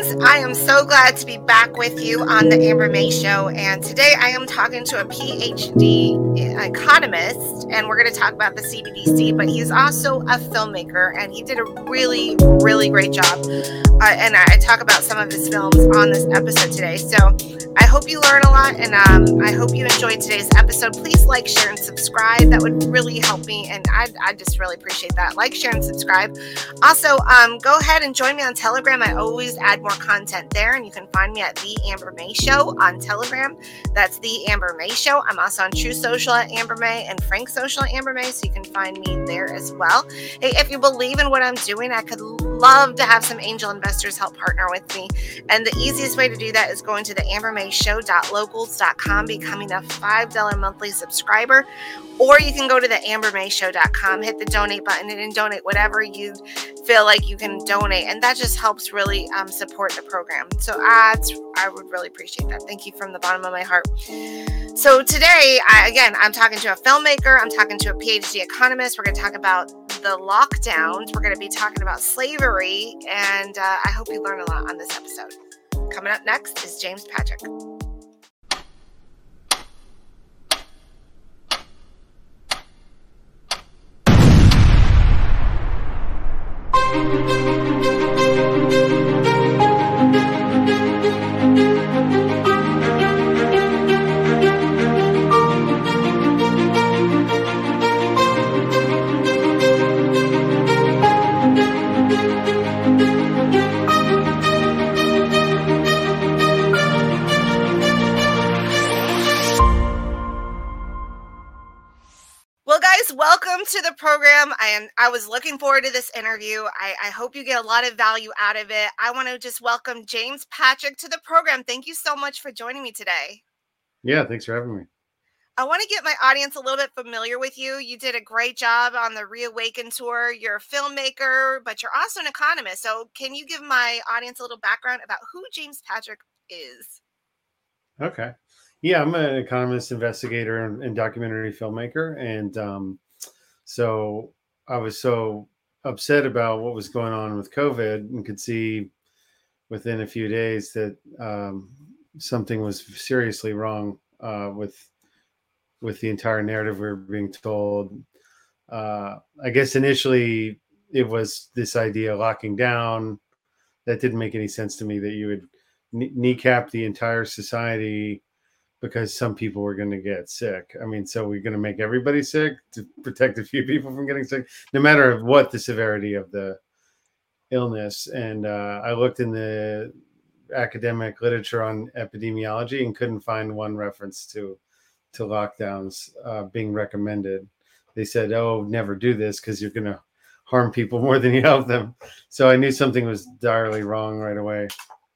guys, I am so glad to be back with you on the Amber May Show. And today I am talking to a PhD economist, and we're going to talk about the CBDC, but he's also a filmmaker, and he did a really, really great job. And I talk about some of his films on this episode today. So I hope you learn a lot, and I hope you enjoyed today's episode. Please like, share, and subscribe. That would really help me, and I just really appreciate that. Like, share, and subscribe. Also, go ahead and join me on Telegram. I always add more content there, and you can find me at The Amber May Show on Telegram. That's The Amber May Show. I'm also on True Social at Amber May and Frank Social at Amber May, so you can find me there as well. Hey, if you believe in what I'm doing, I could love to have some angel investors help partner with me. And the easiest way to do that is going to the ambermayshow.locals.com, becoming a $5 monthly subscriber. Or you can go to the ambermayshow.com, hit the donate button, and donate whatever you feel like you can donate. And that just helps really support the program. So I would really appreciate that. Thank you from the bottom of my heart. So today, I'm talking to a filmmaker. I'm talking to a PhD economist. We're going to talk about the lockdowns. We're going to be talking about slavery. And I hope you learn a lot on this episode. Coming up next is James Patrick. Welcome to the program. I was looking forward to this interview. I hope you get a lot of value out of it. I want to just welcome James Patrick to the program. Thank you so much for joining me today. Yeah, thanks for having me. I want to get my audience a little bit familiar with you. You did a great job on the Reawaken tour. You're a filmmaker, but you're also an economist. So can you give my audience a little background about who James Patrick is? Okay. Yeah, I'm an economist, investigator, and documentary filmmaker. And so I was so upset about what was going on with COVID and could see within a few days that something was seriously wrong with the entire narrative we were being told. I guess initially it was this idea of locking down. That didn't make any sense to me, that you would kneecap the entire society because some people were going to get sick. I mean, so we're going to make everybody sick to protect a few people from getting sick, no matter what the severity of the illness. And I looked in the academic literature on epidemiology and couldn't find one reference to lockdowns being recommended. They said, oh, never do this because you're going to harm people more than you help them. So I knew something was direly wrong right away.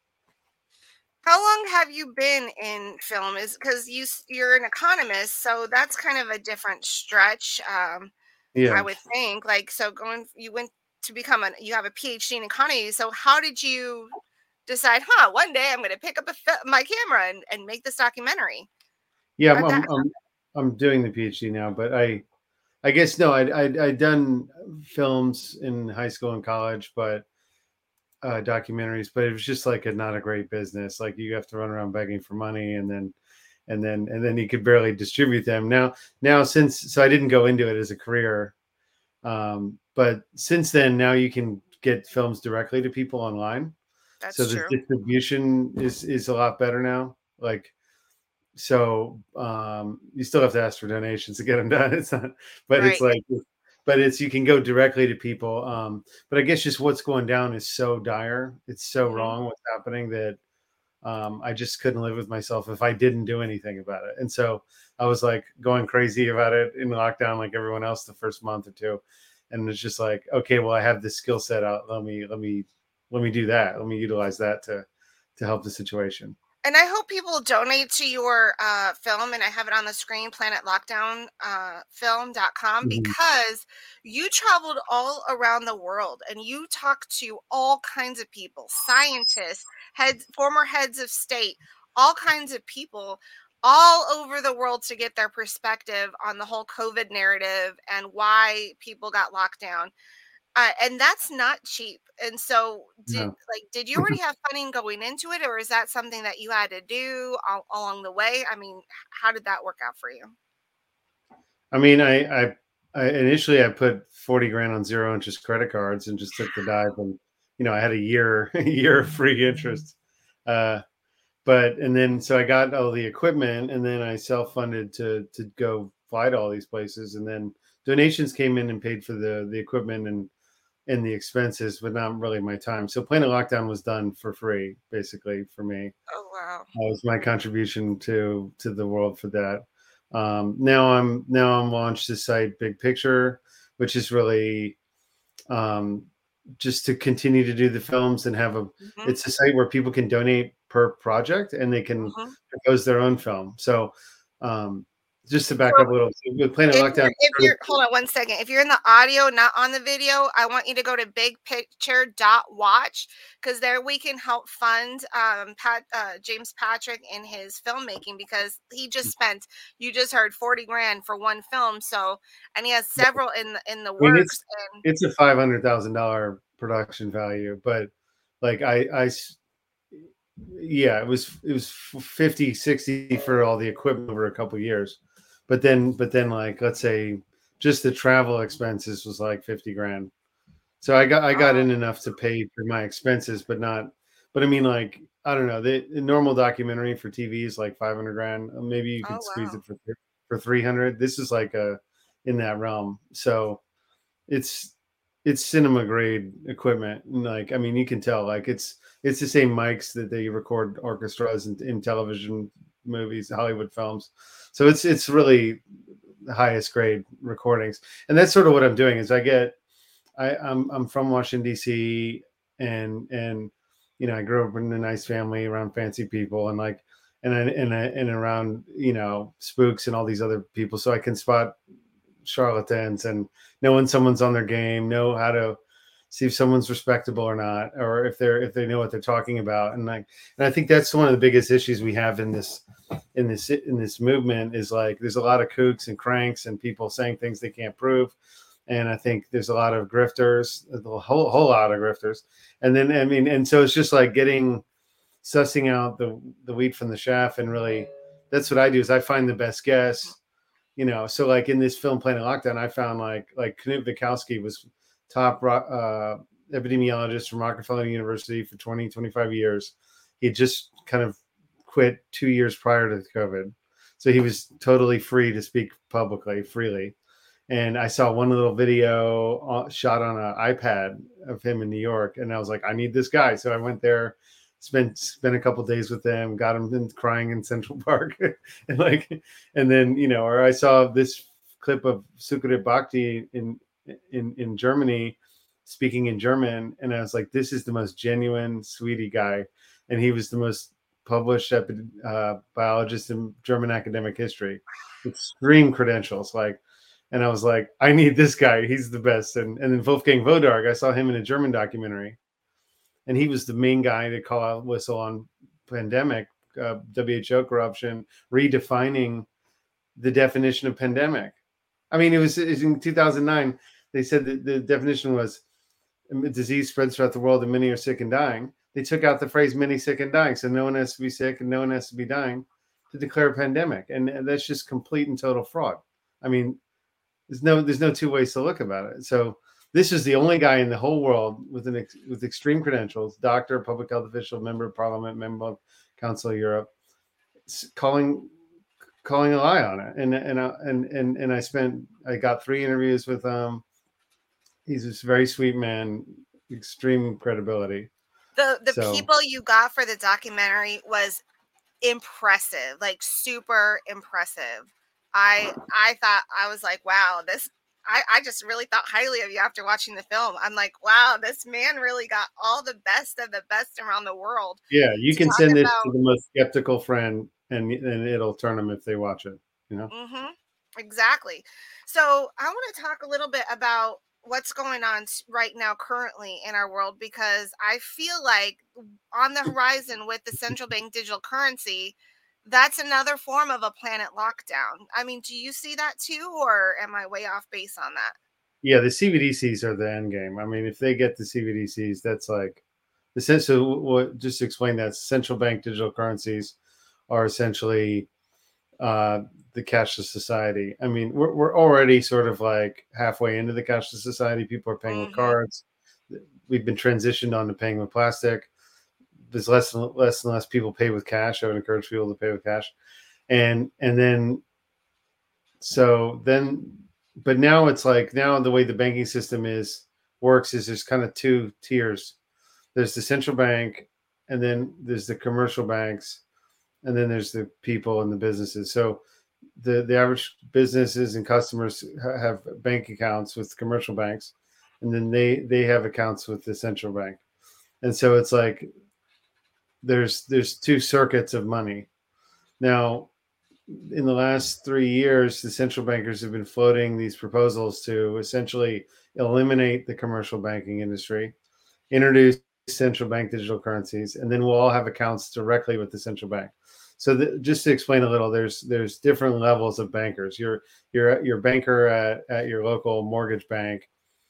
How long have you been in film? Is because you're an economist, so that's kind of a different stretch. Yeah, I would think. Like, so you went to you have a PhD in economy. So how did you decide? One day I'm going to pick up my camera and make this documentary. yeah. I'm doing the PhD now, but I guess no. I'd done films in high school and college, but documentaries, but it was just like not a great business. Like you have to run around begging for money, and then you could barely distribute them. Now so I didn't go into it as a career, but since then now you can get films directly to people online. That's so true. The distribution is a lot better now. Like, so you still have to ask for donations to get them done. It's not, but Right. it's like. But you can go directly to people. But I guess just what's going down is so dire. It's so wrong what's happening that I just couldn't live with myself if I didn't do anything about it. And so I was like going crazy about it in lockdown, like everyone else, the first month or two. And it's just like, okay, well, I have this skill set out. Let me do that. Let me utilize that to help the situation. And I hope people donate to your film, and I have it on the screen, planetlockdownfilm.com, because you traveled all around the world and you talked to all kinds of people, scientists, former heads of state, all kinds of people all over the world to get their perspective on the whole COVID narrative and why people got locked down. And that's not cheap. And so, No. did you already have funding going into it, or is that something that you had to do along the way? I mean, how did that work out for you? I mean, I initially I put 40 grand on zero interest credit cards and just took the dive, and I had a year a year of free interest. Uh, but and then so I got all the equipment, and then I self funded to go fly to all these places, and then donations came in and paid for the equipment and the expenses, but not really my time. So Planet Lockdown was done for free, basically for me. Oh wow. That was my contribution to the world for that. Now I'm launched the site Big Picture, which is really um, just to continue to do the films and have a. Hmm. It's a site where people can donate per project and they can Hmm. propose their own film. So um, just to back So up a little, so with Planet if Lockdown, you're hold on one second. If you're in the audio, not on the video, I want you to go to bigpicture.watch, because there we can help fund James Patrick in his filmmaking, because he just spent, you just heard, 40 grand for one film. So, and he has several in the I mean, works. And it's a $500,000 production value, but like yeah, it was 50, 60 for all the equipment over a couple years, but then like let's say just the travel expenses was like 50 grand. So I got in enough to pay for my expenses, but not. But I mean, like I don't know, the normal documentary for TV is like 500 grand. Maybe you oh could squeeze wow. it for 300. This is like a in that realm. So it's it's cinema grade equipment. And like I mean, you can tell like it's the same mics that they record orchestras in television movies, Hollywood films. So it's really the highest grade recordings, and that's sort of what I'm doing. Is I'm from Washington D.C. and I grew up in a nice family around fancy people and like and around spooks and all these other people, so I can spot charlatans and know when someone's on their game, know how to see if someone's respectable or not, or if they know what they're talking about. And I think that's one of the biggest issues we have in this movement is like there's a lot of kooks and cranks and people saying things they can't prove. And I think there's a lot of grifters, a whole lot of grifters. And then I mean, and so it's just like sussing out the wheat from the chaff, and really that's what I do is I find the best guess. So like in this film Planet Lockdown, I found like Knut Vikowski was top epidemiologist from Rockefeller University for 25 years. He had just kind of quit 2 years prior to COVID, so he was totally free to speak publicly freely. And I saw one little video shot on an iPad of him in New York, and I was like, I need this guy. So I went there, spent a couple days with them, got him crying in Central Park, and then or I saw this clip of Sukrit Bhakti in Germany, speaking in German, and I was like, this is the most genuine, sweetie guy, and he was the most published biologist in German academic history, extreme credentials, like. And I was like, I need this guy. He's the best. And then Wolfgang Wodarg, I saw him in a German documentary, and he was the main guy to call out whistle on pandemic, WHO corruption, redefining the definition of pandemic. I mean, it was in 2009. They said that the definition was disease spreads throughout the world and many are sick and dying. They took out the phrase many sick and dying. So no one has to be sick and no one has to be dying to declare a pandemic. And that's just complete and total fraud. I mean, there's no two ways to look about it. So this is the only guy in the whole world with extreme credentials, doctor, public health official, member of parliament, member of Council of Europe, calling a lie on it. And I got 3 interviews with him. He's this very sweet man, extreme credibility. The So people you got for the documentary was impressive, like super impressive. I thought, I was like, wow, this I just really thought highly of you after watching the film. I'm like, wow, this man really got all the best of the best around the world yeah, you to can talk send this to about. the most skeptical friend, and it'll turn them if they watch it. You know. Hmm. Exactly. So I want to talk a little bit about what's going on right now currently in our world, because I feel like on the horizon with the central bank digital currency, that's another form of a planet lockdown. I mean, do you see that too, or am I way off base on that? Yeah, the CBDCs are the end game. I mean, if they get the CBDCs, that's like essentially what. Just to explain that, central bank digital currencies are essentially the cashless society. I mean, we're already sort of like halfway into the cashless society. People are paying with Mm-hmm. cards. We've been transitioned on to paying with plastic. There's less and less people pay with cash. I would encourage people to pay with cash, and then so then, but now it's like now the way the banking system works is there's kind of two tiers. There's the central bank, and then there's the commercial banks, and then there's the people and the businesses. So the average businesses and customers have bank accounts with commercial banks, and then they have accounts with the central bank. And so it's like there's two circuits of money. Now, in the last 3 years, the central bankers have been floating these proposals to essentially eliminate the commercial banking industry, introduce central bank digital currencies, and then we'll all have accounts directly with the central bank. So just to explain a little, there's different levels of bankers. Your banker at your local mortgage bank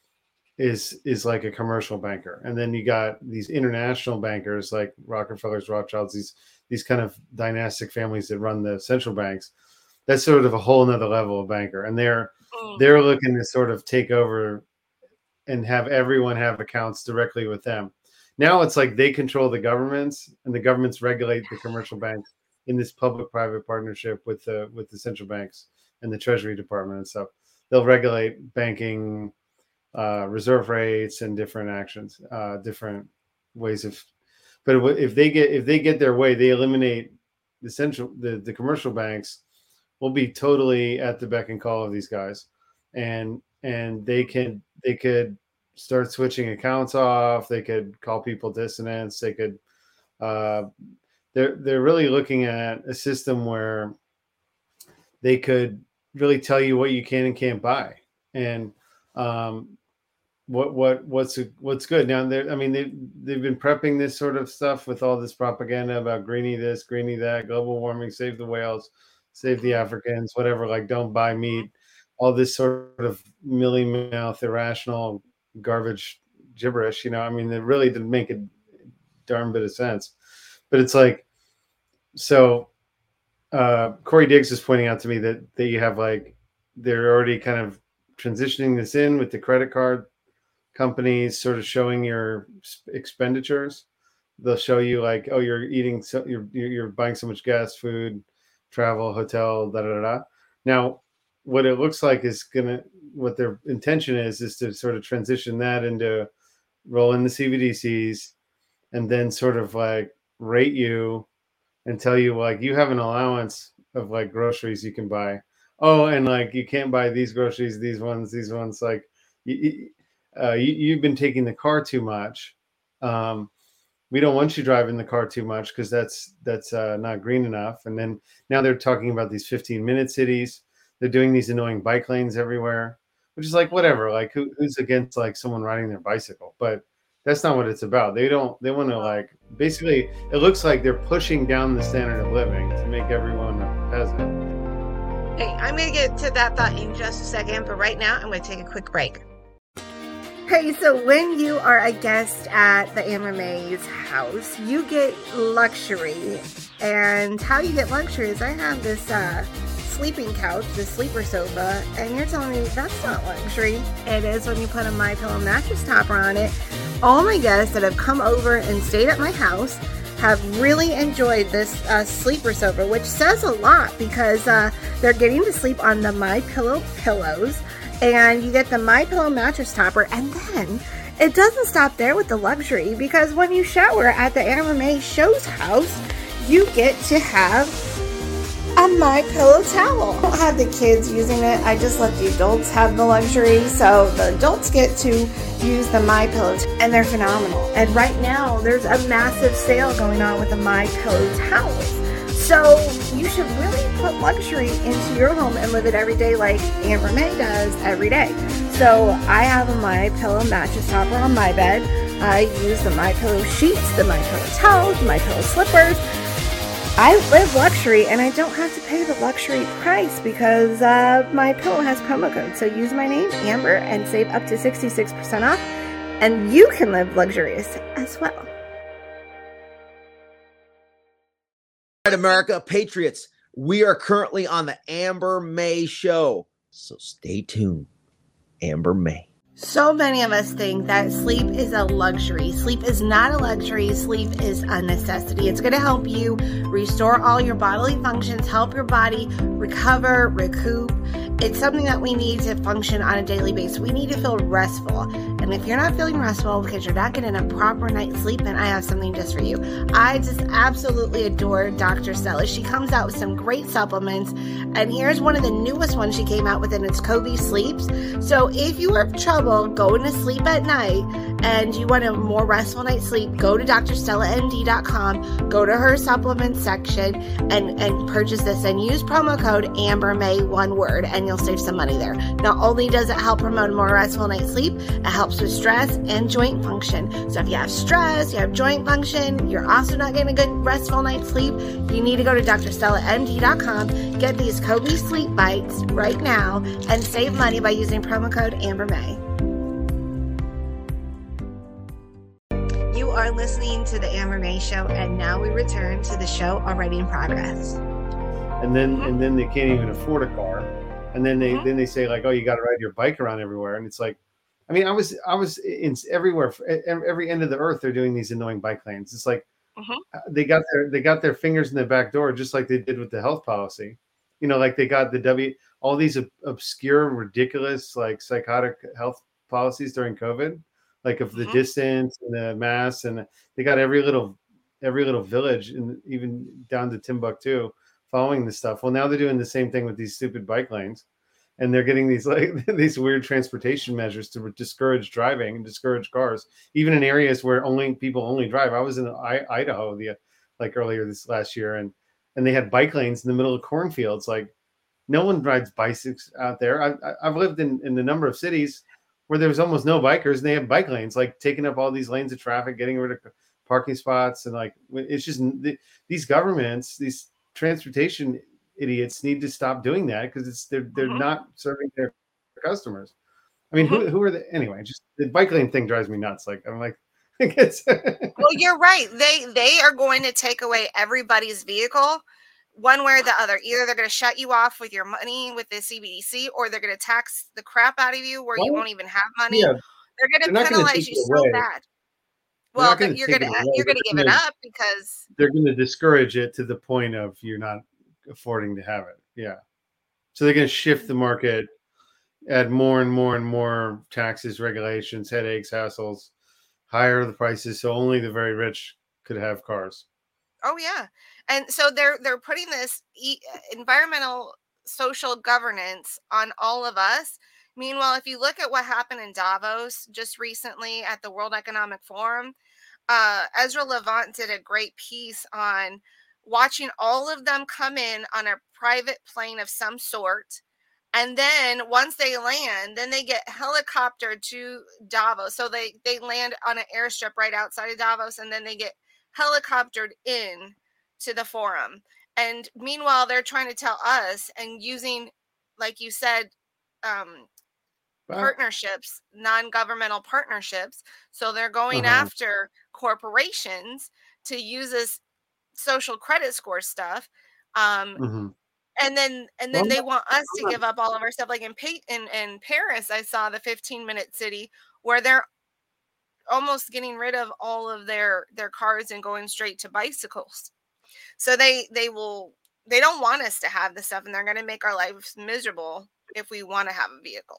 is like a commercial banker, and then you got these international bankers like Rockefellers, Rothschilds, these kind of dynastic families that run the central banks. That's sort of a whole nother level of banker, and they're looking to sort of take over and have everyone have accounts directly with them. Now it's like they control the governments, and the governments regulate the commercial banks in this public-private partnership with the central banks and the Treasury Department and stuff. They'll regulate banking, reserve rates, and different actions, different ways of. But if they get their way, they eliminate the commercial banks. Will be totally at the beck and call of these guys, and they could start switching accounts off. They could call people dissidents. They could. They're really looking at a system where they could really tell you what you can and can't buy, and what's good. Now they've been prepping this sort of stuff with all this propaganda about greenie this, greenie that, global warming, save the whales, save the Africans, whatever, like don't buy meat, all this sort of mealy mouth, irrational garbage gibberish. I mean, it really didn't make a darn bit of sense. But it's like, so Corey Diggs is pointing out to me that you have like, they're already kind of transitioning this in with the credit card companies, sort of showing your expenditures. They'll show you like, oh, you're eating, so you're buying so much gas, food, travel, hotel, da da da. Now, what it looks like is what their intention is to sort of transition that into roll in the CBDCs, and then sort of like rate you and tell you like you have an allowance of like groceries you can buy. Oh, and like you can't buy these groceries, these ones, like you've been taking the car too much. We don't want you driving the car too much because that's not green enough. And then now they're talking about these 15-minute cities. They're doing these annoying bike lanes everywhere, which is like whatever. Like who's against like someone riding their bicycle? But that's not what it's about. They want to like, basically, it looks like they're pushing down the standard of living to make everyone a peasant. Hey, I'm going to get to that thought in just a second, but right now I'm going to take a quick break. Hey, so when you are a guest at the Amber May's house, you get luxury. And how you get luxury is I have this sleeping couch, the sleeper sofa, and you're telling me that's not luxury. It is when you put a MyPillow mattress topper on it. All my guests that have come over and stayed at my house have really enjoyed this sleeper sofa, which says a lot because they're getting to sleep on the MyPillow pillows, and you get the MyPillow mattress topper. And then it doesn't stop there with the luxury, because when you shower at the Amber May Show's house, you get to have a MyPillow towel. I don't have the kids using it. I just let the adults have the luxury. So the adults get to use the MyPillow, and they're phenomenal. And right now there's a massive sale going on with the MyPillow towels. So you should really put luxury into your home and live it every day like Amber May does every day. So I have a MyPillow mattress topper on my bed. I use the MyPillow sheets, the MyPillow towels, the MyPillow slippers. I live luxury, and I don't have to pay the luxury price because my pillow has promo code. So use my name, Amber, and save up to 66% off, and you can live luxurious as well. All right, America, Patriots, we are currently on the Amber May Show, so stay tuned. Amber May. So many of us think that sleep is a luxury. Sleep is not a luxury. Sleep is a necessity. It's going to help you restore all your bodily functions, help your body recover, recoup. It's something that we need to function on a daily basis. We need to feel restful. And if you're not feeling restful because you're not getting a proper night's sleep, then I have something just for you. I just absolutely adore Dr. Stella. She comes out with some great supplements. And here's one of the newest ones she came out with, and it's Covey Sleeps. So if you have trouble going to sleep at night and you want a more restful night's sleep, go to drstellamd.com, go to her supplements section and purchase this and use promo code AmberMay, one word, and you'll save some money there. Not only does it help promote a more restful night's sleep, it helps with stress and joint function. So if you have stress, you have joint function, you're also not getting a good restful night's sleep, you need to go to drstellamd.com, get these Covey Sleep Bites right now, and save money by using promo code AmberMay. You are listening to the Amber May Show, and now we return to the show already in progress. And then they can't even afford a car, and then they say like, oh, you got to ride your bike around everywhere, and it's like, I mean, I was in everywhere, every end of the earth. They're doing these annoying bike lanes. It's like they got their fingers in the back door, just like they did with the health policy. You know, like they got all these obscure, ridiculous, like psychotic health policies during COVID, like of the distance and the mask, and they got every little village, and even down to Timbuktu, following this stuff. Well, now they're doing the same thing with these stupid bike lanes, and they're getting these like these weird transportation measures to discourage driving and discourage cars, even in areas where people only drive. I was in Idaho earlier this last year, and they had bike lanes in the middle of cornfields. Like, no one rides bicycles out there. I've lived in a number of cities where there's almost no bikers, and they have bike lanes, like taking up all these lanes of traffic, getting rid of parking spots. And like, it's just these governments, these transportation idiots need to stop doing that, because they're not serving their customers. I mean, who are they anyway? Just the bike lane thing drives me nuts. Like, I'm like, I guess. Well, you're right. They are going to take away everybody's vehicle one way or the other. Either they're going to shut you off with your money with the CBDC, or they're going to tax the crap out of you where you won't even have money. Yeah, they're going to penalize you so bad. Well, you're going to give it up because they're going to discourage it to the point of you're not affording to have it. Yeah. So they're going to shift the market, add more and more and more taxes, regulations, headaches, hassles, higher the prices, so only the very rich could have cars. Oh yeah. And so they're putting this environmental social governance on all of us. Meanwhile, if you look at what happened in Davos just recently at the World Economic Forum, Ezra Levant did a great piece on watching all of them come in on a private plane of some sort. And then once they land, then they get helicoptered to Davos. So they land on an airstrip right outside of Davos, and then they get helicoptered in to the forum. And meanwhile, they're trying to tell us, and using, like you said, partnerships, non-governmental partnerships. So they're going after corporations to use this social credit score stuff. And then they want us to give up all of our stuff. Like in Paris, I saw the 15-minute city where they're almost getting rid of all of their cars and going straight to bicycles. So they don't want us to have this stuff, and they're going to make our lives miserable if we want to have a vehicle.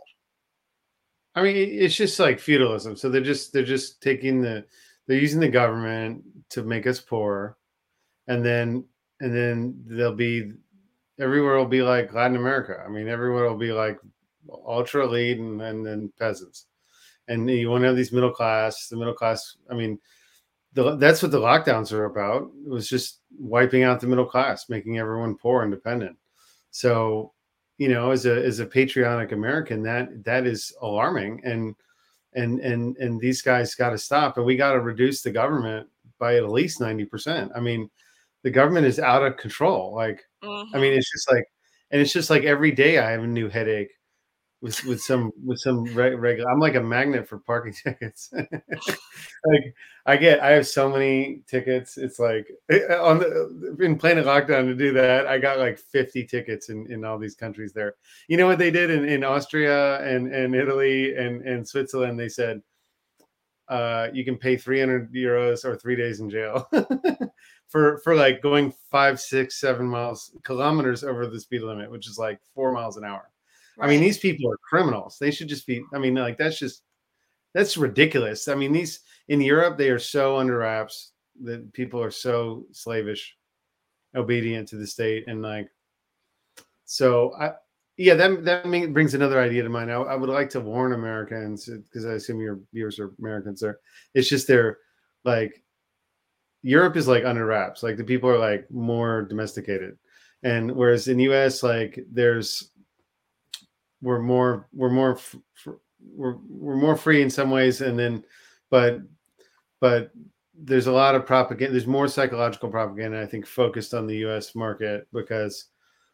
I mean, it's just like feudalism. So they're just taking they're using the government to make us poor, and then they'll be everywhere will be like Latin America. I mean, everywhere will be like ultra elite and then peasants. And you want to have these the middle class. I mean, that's what the lockdowns are about. It was just wiping out the middle class, making everyone poor and dependent. So, you know, as a patriotic American, that is alarming. And these guys got to stop, and we got to reduce the government by at least 90%. I mean, the government is out of control. Like, I mean, it's just like every day I have a new headache with some regular. I'm like a magnet for parking tickets. Like I have so many tickets. It's like in Planet Lockdown to do that. I got like 50 tickets in all these countries there. You know what they did in Austria and Italy and Switzerland? They said you can pay 300 euros or 3 days in jail for like going 5, 6, 7 kilometers over the speed limit, which is like 4 miles an hour. Right. I mean, these people are criminals. They should just be, I mean, like, that's ridiculous. I mean, these in Europe, they are so under wraps that people are so slavish, obedient to the state. And like, so that brings another idea to mind. I would like to warn Americans, because I assume your viewers are Americans there. It's just they're like, Europe is like under wraps. Like the people are like more domesticated. And whereas in US, like we're more free in some ways, and then but there's a lot of propaganda. There's more psychological propaganda, I think, focused on the US market because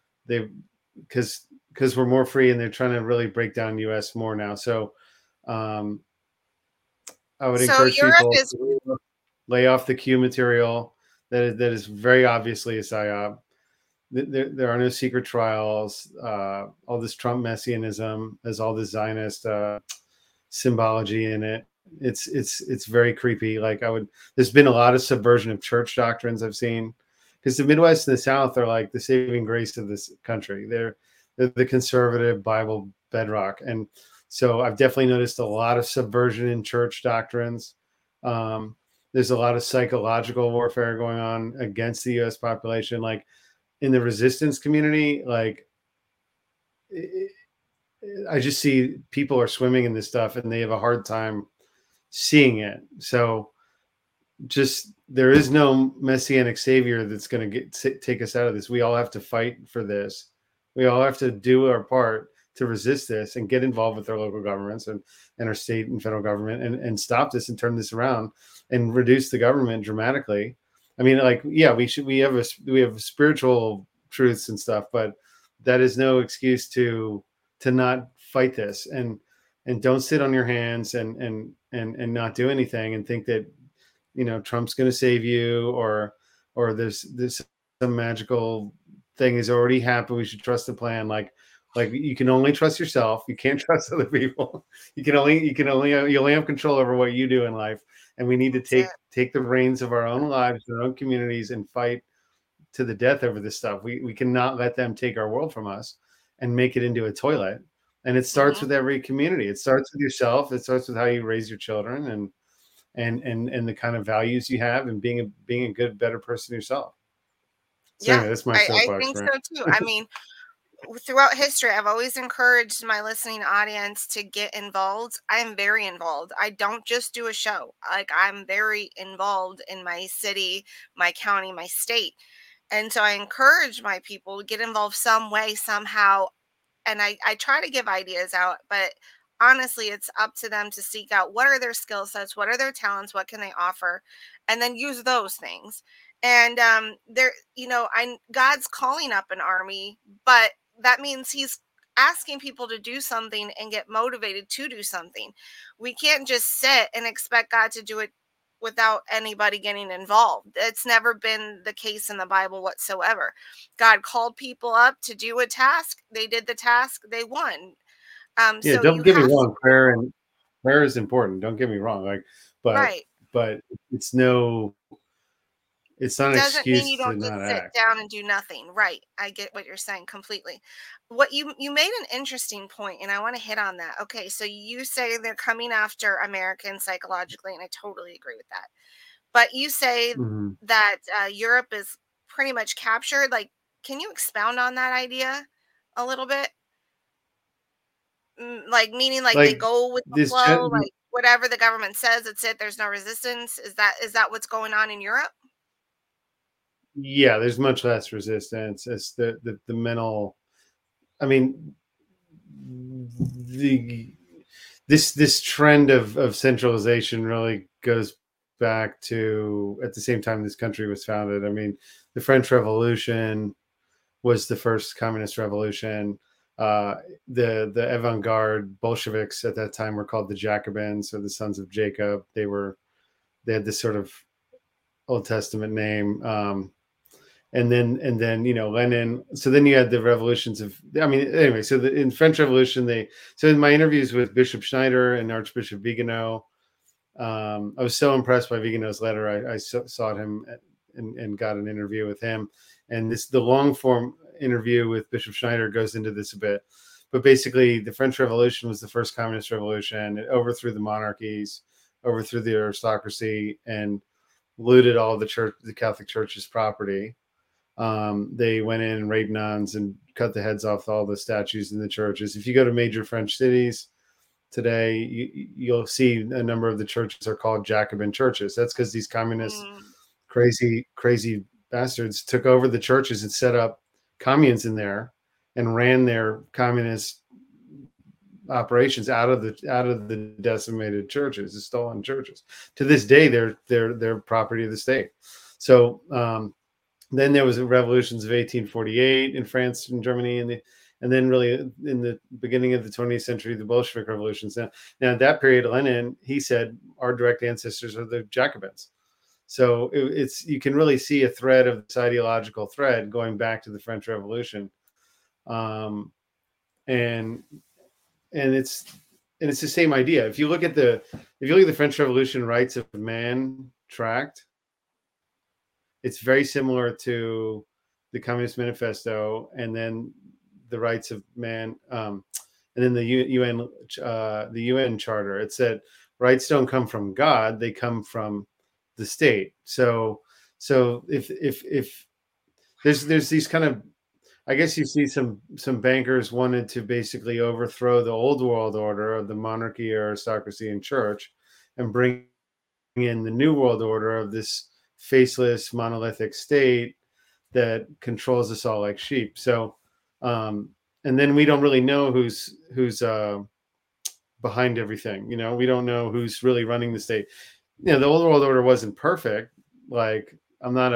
we're more free, and they're trying to really break down US more now. So I would encourage people to lay off the Q material that is very obviously a psyop. There are no secret trials. All this Trump messianism, there's all this Zionist symbology in it. It's very creepy. Like there's been a lot of subversion of church doctrines I've seen, because the Midwest and the South are like the saving grace of this country. They're the conservative Bible bedrock, and so I've definitely noticed a lot of subversion in church doctrines. There's a lot of psychological warfare going on against the U.S. population, like. In the resistance community, like I just see people are swimming in this stuff and they have a hard time seeing it. So just there is no messianic savior that's going to take us out of this. We all have to fight for this. We all have to do our part to resist this and get involved with our local governments and our state and federal government and stop this and turn this around and reduce the government dramatically. I mean, like, yeah, we have spiritual truths and stuff, but that is no excuse to not fight this and don't sit on your hands and not do anything and think that, you know, Trump's going to save you or there's some magical thing has already happened. We should trust the plan. Like you can only trust yourself. You can't trust other people. You only have control over what you do in life. And we need to take the reins of our own lives, our own communities, and fight to the death over this stuff. We cannot let them take our world from us and make it into a toilet. And it starts with every community. It starts with yourself. It starts with how you raise your children and the kind of values you have and being a good, better person yourself. So anyway, that's my soapbox. I think so too. I mean, throughout history, I've always encouraged my listening audience to get involved. I am very involved. I don't just do a show. Like, I'm very involved in my city, my county, my state. And so I encourage my people to get involved some way, somehow. And I try to give ideas out, but honestly, it's up to them to seek out what are their skill sets, what are their talents, what can they offer, and then use those things. And God's calling up an army, but that means he's asking people to do something and get motivated to do something. We can't just sit and expect God to do it without anybody getting involved. It's never been the case in the Bible whatsoever. God called people up to do a task. They did the task. They won. So don't get me wrong. Prayer is important. Don't get me wrong. But it's not an excuse. Doesn't mean you don't just sit down and do nothing. Right. I get what you're saying completely. What you made an interesting point, and I want to hit on that. Okay, so you say they're coming after Americans psychologically, and I totally agree with that. But you say that Europe is pretty much captured. Like, can you expound on that idea a little bit? Like, meaning like they go with the flow, like whatever the government says, it's it. There's no resistance. Is that what's going on in Europe? Yeah, there's much less resistance. It's the mental. I mean, this trend of centralization really goes back to at the same time this country was founded. I mean, the French Revolution was the first communist revolution. The avant-garde Bolsheviks at that time were called the Jacobins, or the Sons of Jacob. They had this sort of Old Testament name. And then Lenin. So then you had the revolutions of, anyway, so in French Revolution, so in my interviews with Bishop Schneider and Archbishop Vigano, I was so impressed by Vigano's letter. I sought him and got an interview with him. And the long form interview with Bishop Schneider goes into this a bit. But basically, the French Revolution was the first communist revolution. It overthrew the monarchies, overthrew the aristocracy, and looted all the Catholic Church's property. They went in and raped nuns and cut the heads off all the statues in the churches. If you go to major French cities today, you'll see a number of the churches are called Jacobin churches. That's because these communist, crazy bastards took over the churches and set up communes in there and ran their communist operations out of the decimated churches, the stolen churches. To this day, they're property of the state. So then there was the revolutions of 1848 in France and Germany, and then really in the beginning of the 20th century, the Bolshevik revolutions. Now at that period, Lenin, he said, our direct ancestors are the Jacobins. So you can really see a thread of this ideological thread going back to the French Revolution, and it's the same idea. If you look at the French Revolution Rights of Man tract, it's very similar to the Communist Manifesto, and then the Rights of Man, and then the UN Charter. It said rights don't come from God; they come from the state. So if there's these kind of, I guess you see some bankers wanted to basically overthrow the old world order of the monarchy, aristocracy, and church, and bring in the new world order of this faceless monolithic state that controls us all like sheep. So and then we don't really know who's behind everything. We don't know who's really running the state. The old world order wasn't perfect. Like, I'm not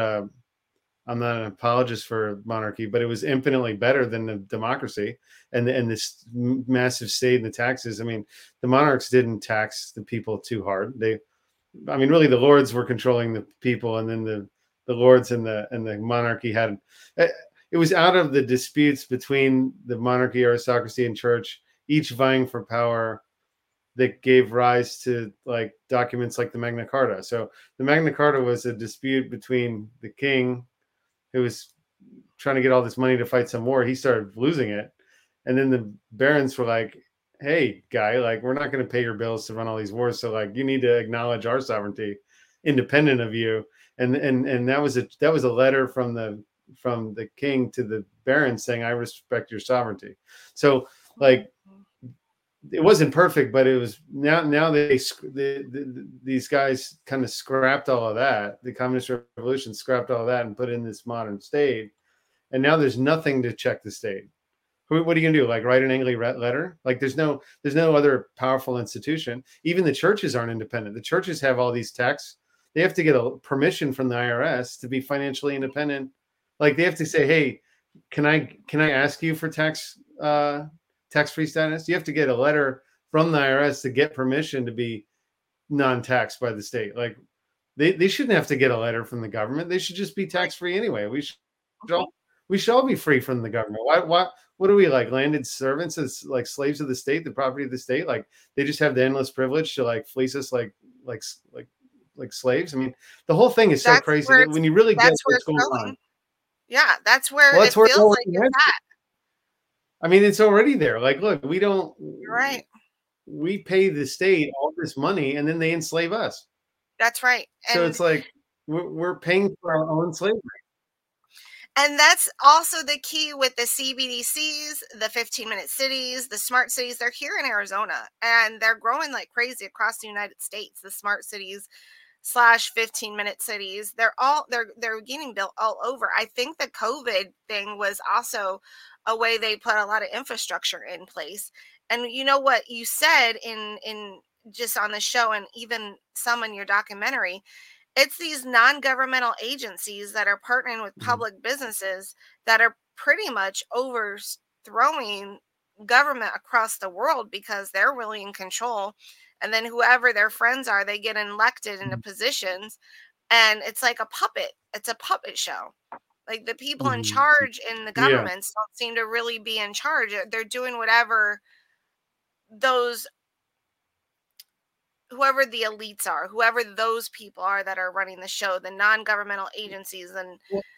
an apologist for monarchy, but it was infinitely better than the democracy and this massive state and the taxes. I mean, the monarchs didn't tax the people too hard. Really, the lords were controlling the people, and then the lords and the monarchy had. It was out of the disputes between the monarchy, aristocracy, and church, each vying for power, that gave rise to documents like the Magna Carta. So the Magna Carta was a dispute between the king, who was trying to get all this money to fight some war. He started losing it. And then the barons were like, hey, guy, we're not going to pay your bills to run all these wars. So you need to acknowledge our sovereignty independent of you. And that was a letter from the king to the barons saying, I respect your sovereignty. So it wasn't perfect, but it was now these guys kind of scrapped all of that. The Communist Revolution scrapped all of that and put in this modern state. And now there's nothing to check the state. What are you gonna do? Write an angry letter? There's no other powerful institution. Even the churches aren't independent. The churches have all these tax. They have to get a permission from the IRS to be financially independent. They have to say, hey, can I ask you for tax-free status? You have to get a letter from the IRS to get permission to be non-taxed by the state. They shouldn't have to get a letter from the government. They should just be tax-free anyway. We should all be free from the government. What are we, landed servants, as slaves of the state, the property of the state? They just have the endless privilege to fleece us like slaves. The whole thing is so crazy that when you really get what's going on. Yeah, that's where it feels like it's at. It's already there. Look, we don't. You're right. We pay the state all this money, and then they enslave us. That's right. So it's we're paying for our own slavery. And that's also the key with the CBDCs, the 15-minute cities, the smart cities. They're here in Arizona, and they're growing like crazy across the United States. The smart cities / 15-minute cities, they're getting built all over. I think the COVID thing was also a way they put a lot of infrastructure in place. And you know what you said in just on the show and even some in your documentary, it's these non-governmental agencies that are partnering with public businesses that are pretty much overthrowing government across the world because they're really in control. And then whoever their friends are, they get elected into positions, and it's like a puppet. It's a puppet show. Like the people in charge in the governments don't seem to really be in charge. They're doing whatever those, whoever the elites are, whoever those people are that are running the show, the non-governmental agencies. And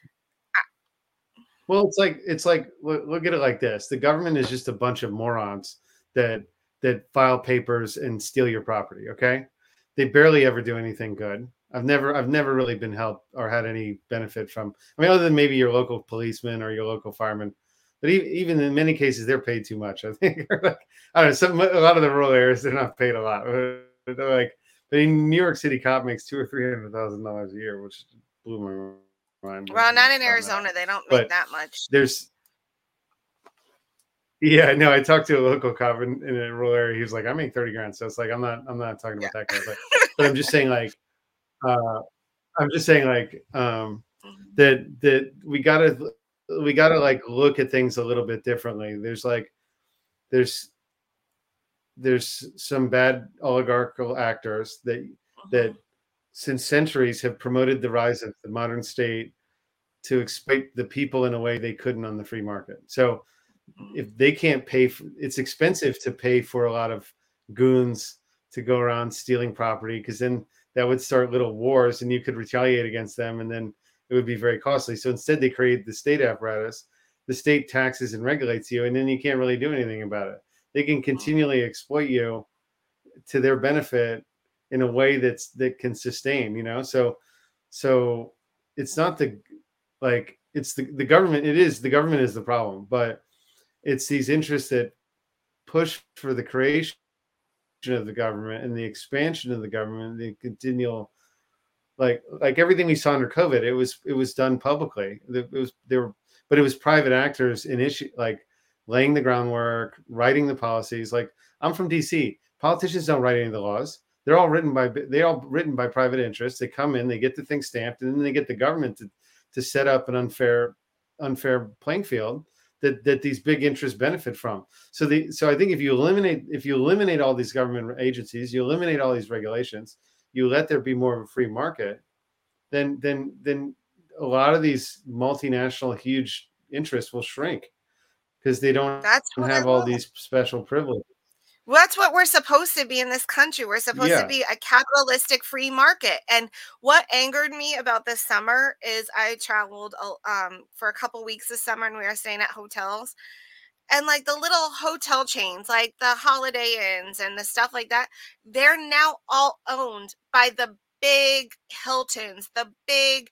well, it's like look at it like this: the government is just a bunch of morons that file papers and steal your property. Okay, they barely ever do anything good. I've never really been helped or had any benefit from. I mean, other than maybe your local policeman or your local fireman. But even in many cases, they're paid too much. I think. Like, I don't know. A lot of the rural areas, they're not paid a lot. They're like, but in New York City, cop makes $200,000 or $300,000 a year, which blew my mind. Well, not in Arizona. They don't make that much. No, I talked to a local cop in a rural area. He was like, I make 30 grand. So it's like, I'm not talking about that guy. But I'm just saying like, that we gotta like look at things a little bit differently. There's some bad oligarchical actors that since centuries have promoted the rise of the modern state to exploit the people in a way they couldn't on the free market. So if they can't pay for, it's expensive to pay for a lot of goons to go around stealing property, because then that would start little wars and you could retaliate against them, and then it would be very costly. So instead they create the state apparatus. The state taxes and regulates you, and then you can't really do anything about it. They can continually exploit you to their benefit in a way that can sustain, So it's not it's the government. The government is the problem, but it's these interests that push for the creation of the government and the expansion of the government, the continual, like everything we saw under COVID, it was done publicly. But it was private actors like laying the groundwork, writing the policies. Like, I'm from DC. Politicians don't write any of the laws. They're all written by private interests. They come in, they get the thing stamped, and then they get the government to set up an unfair playing field that these big interests benefit from. So I think if you eliminate all these government agencies, you eliminate all these regulations, you let there be more of a free market, then a lot of these multinational huge interests will shrink because they don't have all these special privileges. Well, that's what we're supposed to be in this country. We're supposed to be a capitalistic free market. And what angered me about this summer is I traveled for a couple weeks this summer, and we were staying at hotels. And like the little hotel chains, like the Holiday Inns and the stuff like that, they're now all owned by the big Hiltons, the big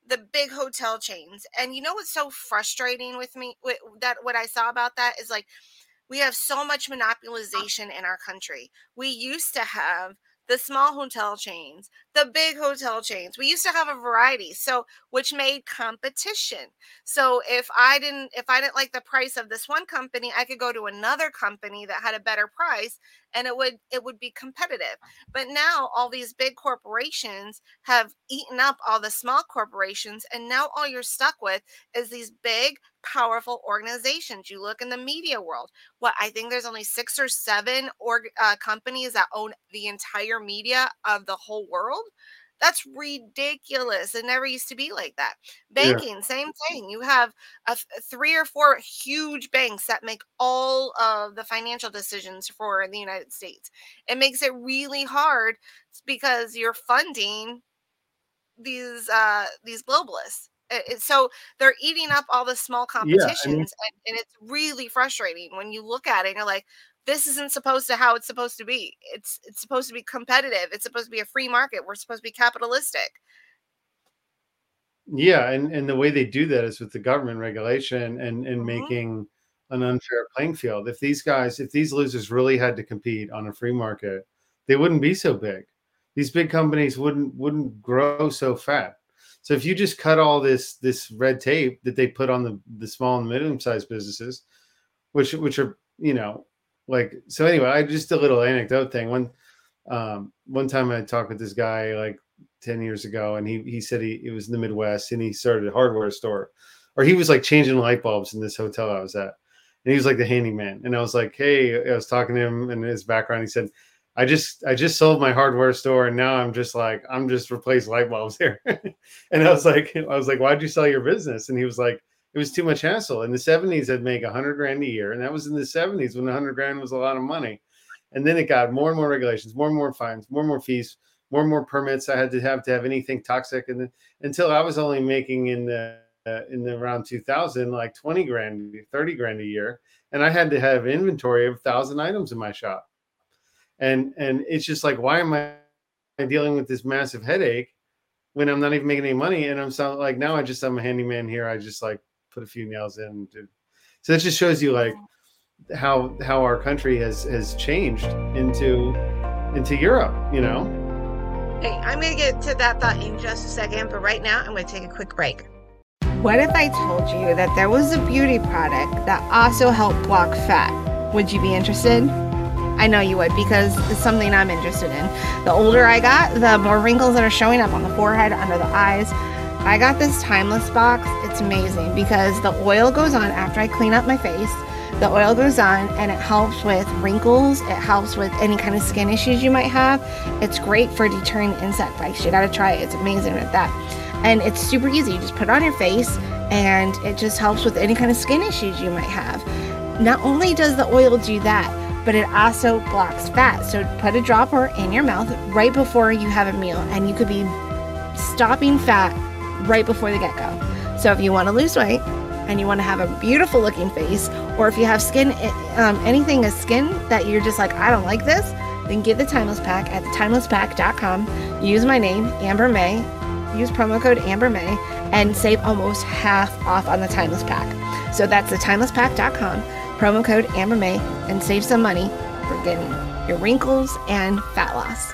hotel chains. And you know what's so frustrating with me? What I saw about that is, like, we have so much monopolization in our country. We used to have the small hotel chains, the big hotel chains. We used to have a variety, which made competition. So if I didn't like the price of this one company, I could go to another company that had a better price, and it would be competitive. But now all these big corporations have eaten up all the small corporations, and now all you're stuck with is these big, powerful organizations. You look in the media world. I think there's only 6 or 7 companies that own the entire media of the whole world. That's ridiculous. It never used to be like that. Banking, same thing. You have 3 or 4 huge banks that make all of the financial decisions for the United States. It makes it really hard because you're funding these globalists. So they're eating up all the small competitions, and it's really frustrating when you look at it and you're like, this isn't supposed to how it's supposed to be. It's supposed to be competitive. It's supposed to be a free market. We're supposed to be capitalistic. Yeah, and the way they do that is with the government regulation and making an unfair playing field. If these losers really had to compete on a free market, they wouldn't be so big. These big companies wouldn't grow so fat. So if you just cut all this red tape that they put on the small and medium-sized businesses, which are, so anyway, just a little anecdote thing. When One time I talked with this guy like 10 years ago, and he said it was in the Midwest, and he started a hardware store, or he was like changing light bulbs in this hotel I was at. And he was like the handyman. And I was like, hey, I was talking to him, and his background, he said, I just sold my hardware store, and now I'm just replacing light bulbs here. And I was like, why'd you sell your business? And he was like, it was too much hassle. In the 70s, I'd make $100,000 a year. And that was in the 70s when $100,000 was a lot of money. And then it got more and more regulations, more and more fines, more and more fees, more and more permits. I had to have anything toxic. And then until I was only making in the around 2000, like $20,000, $30,000 a year. And I had to have inventory of 1,000 items in my shop. And it's just like, why am I dealing with this massive headache when I'm not even making any money? And I'm like, now I'm a handyman here. I just like put a few nails in. So it just shows you like how our country has changed into Europe, you know? Hey, I'm going to get to that thought in just a second, but right now I'm going to take a quick break. What if I told you that there was a beauty product that also helped block fat? Would you be interested? I know you would, because it's something I'm interested in. The older I got, the more wrinkles that are showing up on the forehead, under the eyes. I got this Timeless box. It's amazing because the oil goes on after I clean up my face. The oil goes on and it helps with wrinkles. It helps with any kind of skin issues you might have. It's great for deterring insect bites. You gotta try it. It's amazing with that. And it's super easy. You just put it on your face and it just helps with any kind of skin issues you might have. Not only does the oil do that, but it also blocks fat. So put a dropper in your mouth right before you have a meal, and you could be stopping fat right before the get-go. So if you want to lose weight and you want to have a beautiful looking face, or if you have skin, anything of skin that you're just like, I don't like this, then get the Timeless Pack at thetimelesspack.com. Use my name, Amber May. Use promo code Amber May and save almost half off on the Timeless Pack. So that's thetimelesspack.com. Promo code Amber May and save some money for getting your wrinkles and fat loss.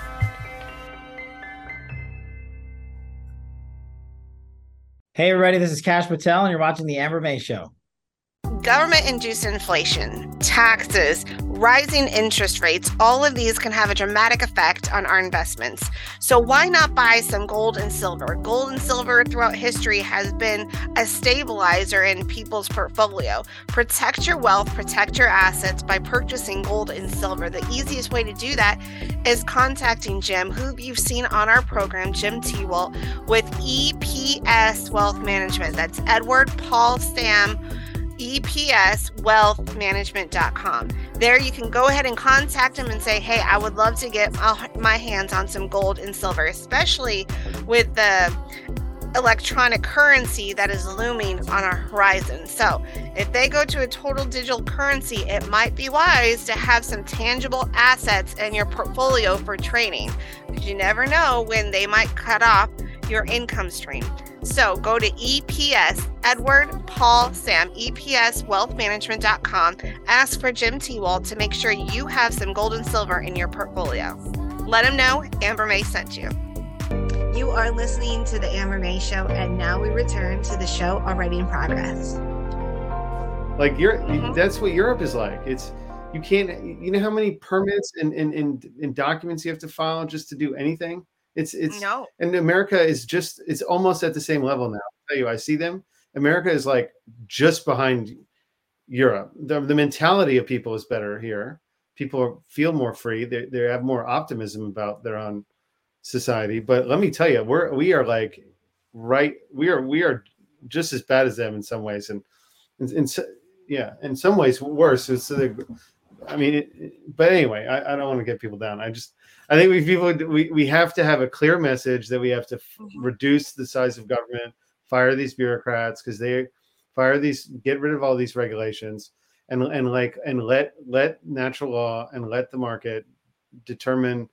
Hey everybody, this is Kash Patel and you're watching The Amber May Show. Government-induced inflation, taxes, rising interest rates, all of these can have a dramatic effect on our investments. So why not buy some gold and silver? Gold and silver throughout history has been a stabilizer in people's portfolio. Protect your wealth, protect your assets by purchasing gold and silver. The easiest way to do that is contacting Jim, who you've seen on our program, Jim Tewalt, with EPS Wealth Management. That's Edward Paul Sam, EPSwealthmanagement.com. There you can go ahead and contact him and say, hey, I would love to get my hands on some gold and silver, especially with the electronic currency that is looming on our horizon. So if they go to a total digital currency, it might be wise to have some tangible assets in your portfolio for trading, because you never know when they might cut off your income stream. So go to EPS, Edward Paul Sam, EPSwealthmanagement.com. Ask for Jim Tewalt to make sure you have some gold and silver in your portfolio. Let him know Amber May sent you. You are listening to the Amber May Show, and now we return to the show already in progress. Like that's what Europe is like. It's you can't. You know how many permits and documents you have to file just to do anything. It's no. And America is just, it's almost at the same level now. I'll tell you, I see them. America is like just behind Europe. The mentality of people is better here. People feel more free. They have more optimism about their own society. But let me tell you, we are like right. We are just as bad as them in some ways, and in some ways worse. But anyway, I don't want to get people down. I think we have to have a clear message that we have to reduce the size of government, fire these bureaucrats because get rid of all these regulations, and let natural law and let the market determine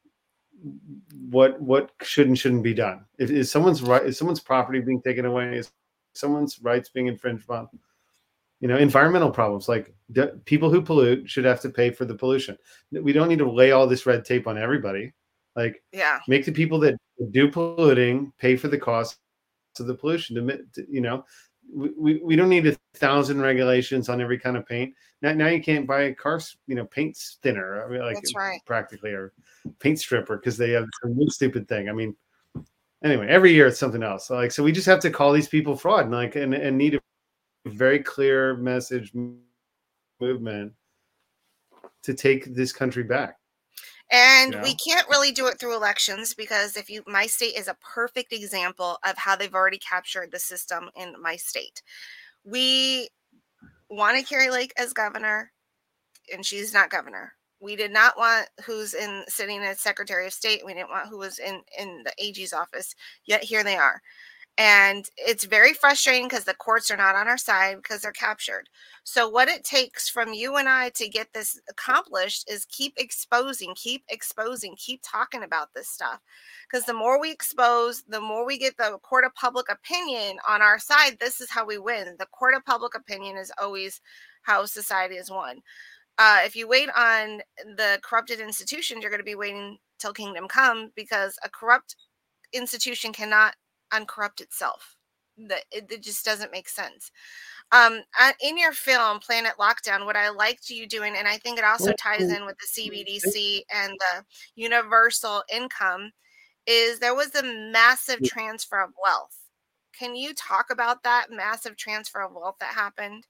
what should and shouldn't be done. Is someone's property being taken away? Is someone's rights being infringed upon? Environmental problems, like people who pollute should have to pay for the pollution. We don't need to lay all this red tape on everybody. Make the people that do polluting pay for the cost of the pollution. we don't need 1,000 regulations on every kind of paint. Now you can't buy a car, paint thinner. I mean, like That's right. practically, or paint stripper, because they have some new stupid thing. I mean, anyway, every year it's something else. So we just have to call these people fraud, and need a very clear message movement to take this country back. And we can't really do it through elections, because my state is a perfect example of how they've already captured the system in my state. We wanted Carrie Lake as governor, and she's not governor. We did not want who's sitting as Secretary of State. We didn't want who was in the AG's office, yet here they are. And it's very frustrating because the courts are not on our side because they're captured. So what it takes from you and I to get this accomplished is keep exposing, keep talking about this stuff. Because the more we expose, the more we get the court of public opinion on our side. This is how we win. The court of public opinion is always how society is won. If you wait on the corrupted institutions, you're going to be waiting till kingdom come, because a corrupt institution cannot uncorrupt itself. It just doesn't make sense. In your film Planet Lockdown, what I liked you doing, and I think it also ties in with the CBDC and the universal income, is there was a massive transfer of wealth. Can you talk about that massive transfer of wealth that happened?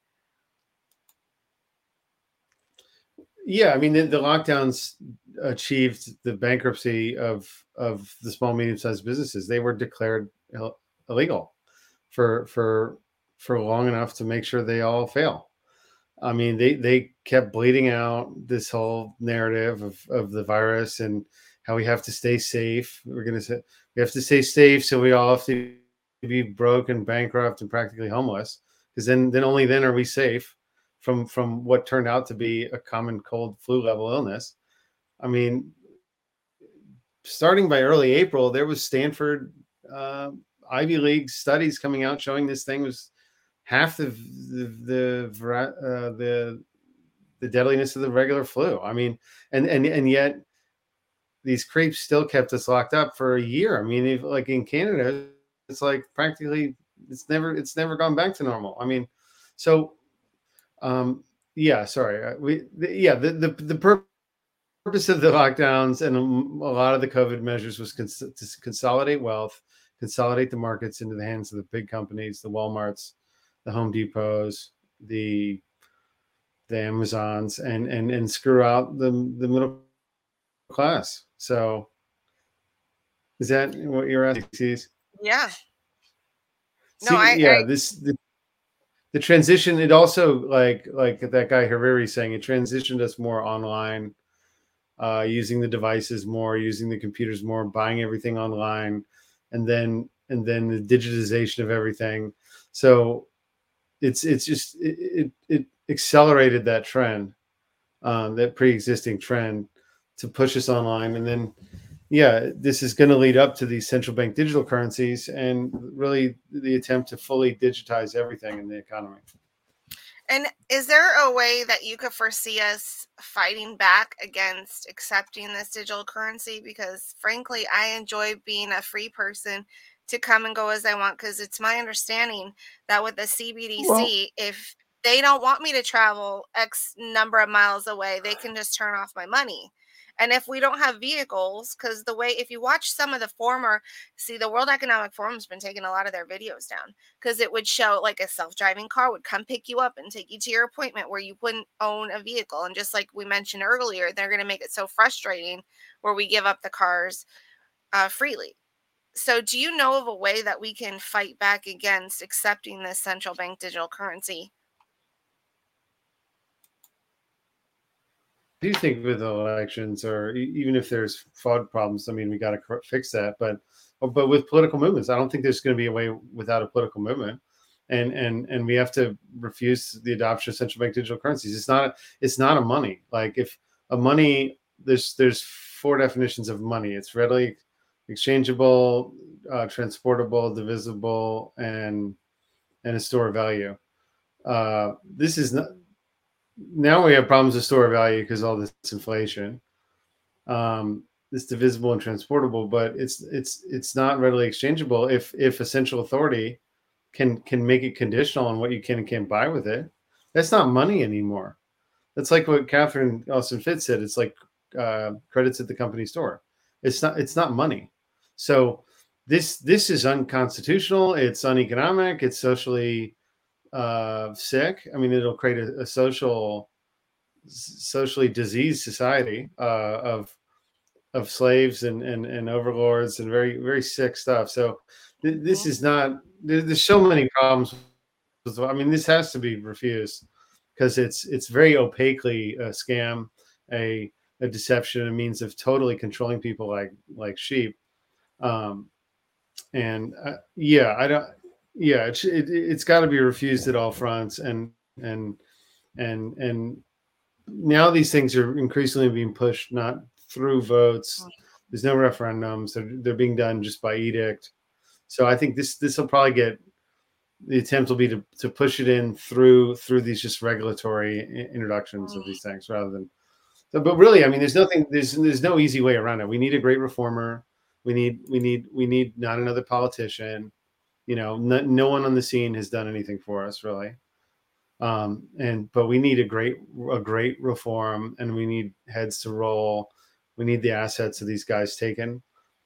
Yeah, I mean, the lockdowns achieved the bankruptcy of the small, medium-sized businesses. They were declared illegal for long enough to make sure they all fail. I mean, they kept bleeding out this whole narrative of the virus and how we have to stay safe. We have to stay safe, so we all have to be broke and bankrupt and practically homeless, because then only then are we safe from what turned out to be a common cold flu level illness. I mean, starting by early April, there was Stanford Ivy League studies coming out showing this thing was half the deadliness of the regular flu. I mean, and yet these creeps still kept us locked up for a year. I mean, like in Canada, it's like practically it's never gone back to normal. I mean, so yeah, sorry. The purpose of the lockdowns and a lot of the COVID measures was to consolidate wealth, consolidate the markets into the hands of the big companies, the Walmarts, the Home Depots, the Amazons, and screw out the middle class. So is that what you're asking? Yeah. The transition, it also, like that guy Hariri saying, it transitioned us more online, using the devices more, using the computers more, buying everything online, and then the digitization of everything. So it accelerated that trend, that pre-existing trend, to push us online. And then, this is going to lead up to these central bank digital currencies and really the attempt to fully digitize everything in the economy. And is there a way that you could foresee us fighting back against accepting this digital currency? Because frankly, I enjoy being a free person to come and go as I want, because it's my understanding that with the CBDC, if they don't want me to travel X number of miles away, they can just turn off my money. And if we don't have vehicles, because if you watch some of the the World Economic Forum has been taking a lot of their videos down, because it would show like a self-driving car would come pick you up and take you to your appointment where you wouldn't own a vehicle. And just like we mentioned earlier, they're going to make it so frustrating where we give up the cars freely. So do you know of a way that we can fight back against accepting this central bank digital currency? I do think with elections, or even if there's fraud problems, I mean, we got to fix that. But with political movements, I don't think there's going to be a way without a political movement, and we have to refuse the adoption of central bank digital currencies. It's not a money. Like, if a money, there's four definitions of money. It's readily exchangeable, transportable, divisible, and a store of value. This is not. Now we have problems with store of value because all this inflation. It's divisible and transportable, but it's not readily exchangeable if a central authority can make it conditional on what you can and can't buy with it. That's not money anymore. That's like what Catherine Austin Fitts said. It's like credits at the company store. It's not money. So this is unconstitutional. It's uneconomic. It's socially sick. I mean, it'll create a socially diseased society of slaves and overlords and very, very sick stuff. So this is not. There's so many problems. I mean, this has to be refused because it's very opaquely a scam, a deception, a means of totally controlling people like sheep. It's got to be refused at all fronts, and now these things are increasingly being pushed not through votes. There's no referendums. They're being done just by edict. So I think this will probably get, the attempt will be to push it in through these just regulatory introductions of these things rather than. But really, I mean, there's no easy way around it. We need a great reformer. We need not another politician. You know, no one on the scene has done anything for us really. But we need a great reform, and we need heads to roll. We need the assets of these guys taken,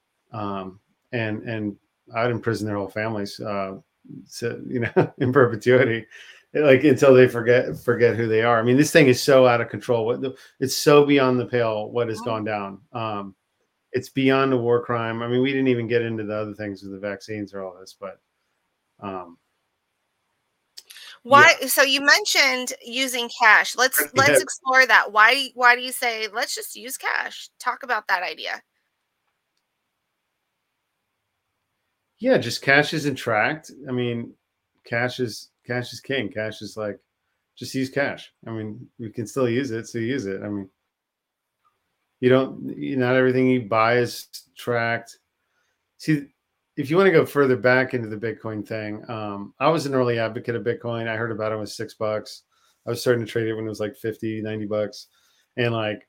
and I'd imprison their whole families, in perpetuity, like until they forget who they are. I mean, this thing is so out of control. It's so beyond the pale what has gone down. It's beyond a war crime. I mean, we didn't even get into the other things with the vaccines or all this, but. Why? Yeah. So you mentioned using cash. Let's explore that. Why do you say let's just use cash? Talk about that idea. Yeah, just cash isn't tracked. I mean, cash is king. Cash is like, just use cash. I mean, we can still use it, so use it. I mean, not everything you buy is tracked. See, if you want to go further back into the Bitcoin thing, I was an early advocate of Bitcoin. I heard about it when it was $6. I was starting to trade it when it was like $50, $90. And like,